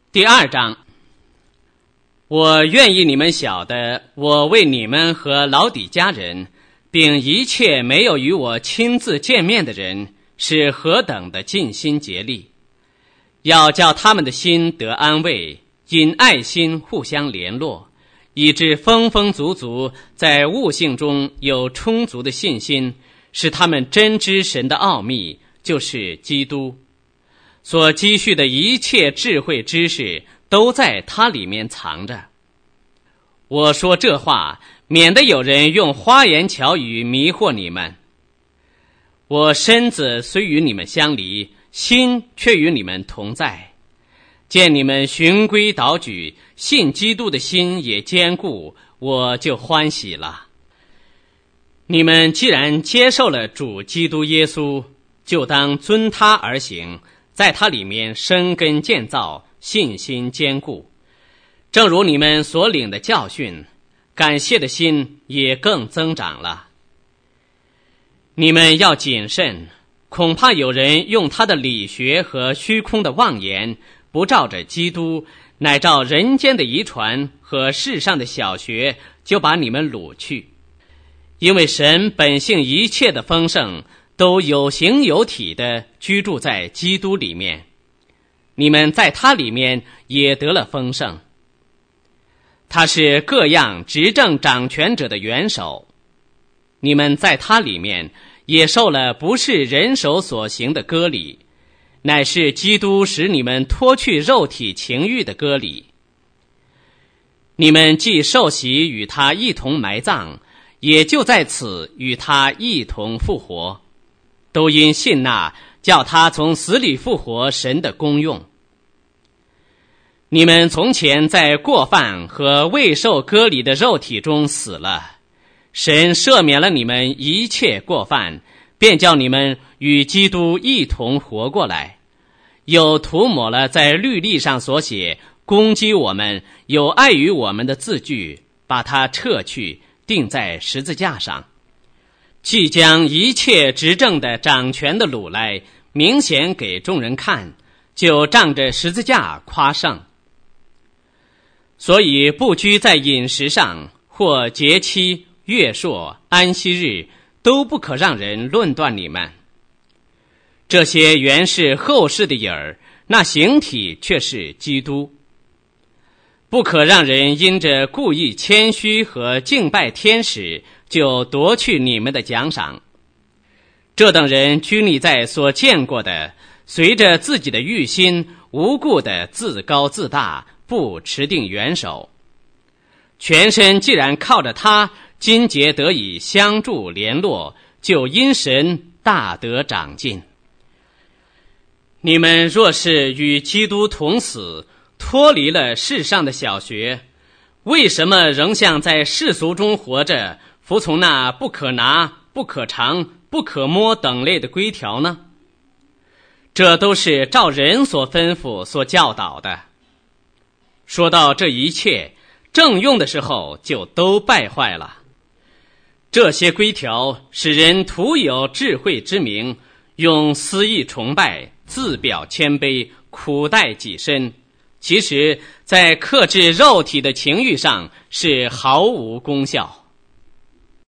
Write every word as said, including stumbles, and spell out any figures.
第二章，我愿意你们晓得，我为你们和老底嘉人，并一切没有与我亲自见面的人，是何等的尽心竭力，要叫他们的心得安慰，因爱心互相联络，以致丰丰足足在悟性中有充足的信心，使他们真知神的奥秘，就是基督。所积蓄的一切智慧知识都在它里面藏着。我说这话，免得有人用花言巧语迷惑你们。我身子虽与你们相离，心却与你们同在。见你们循规蹈矩，信基督的心也坚固，我就欢喜了。你们既然接受了主基督耶稣，就当遵他而行，在他里面生根建造，信心坚固。正如你们所领的教训，感谢的心也更增长了。你们要谨慎，恐怕有人用他的理学和虚空的妄言，不照着基督，乃照人间的遗传和世上的小学，就把你们掳去。因为神本性一切的丰盛，都有形有体的居住在基督里面，你们在他里面也得了丰盛。他是各样执政掌权者的元首，你们在他里面也受了不是人手所行的割礼，乃是基督使你们脱去肉体情欲的割礼。你们既受洗与他一同埋葬，也就在此与他一同复活，都因信那叫他从死里复活神的功用。你们从前在过犯和未受割礼的肉体中死了，神赦免了你们一切过犯，便叫你们与基督一同活过来，又涂抹了在律例上所写攻击我们有碍于我们的字句，把它撤去，钉在十字架上。即将一切执政的掌权的掳来，明显给众人看，就仗着十字架夸胜。所以不拘在饮食上，或节期、月朔、安息日，都不可让人论断你们。这些原是后世的影儿，那形体却是基督。不可让人因着故意谦虚和敬拜天使，就夺去你们的奖赏。这等人拘泥在所见过的，随着自己的欲心，无故的自高自大，不持定元首。全身既然靠着他，筋节得以相助联络，就因神大得长进。你们若是与基督同死，脱离了世上的小学，为什么仍像在世俗中活着，服从那不可拿、不可尝、不可摸等类的规条呢？这都是照人所吩咐所教导的。说到这一切，正用的时候就都败坏了。这些规条使人徒有智慧之名，用私意崇拜，自表谦卑，苦待己身，其实在克制肉体的情欲上是毫无功效。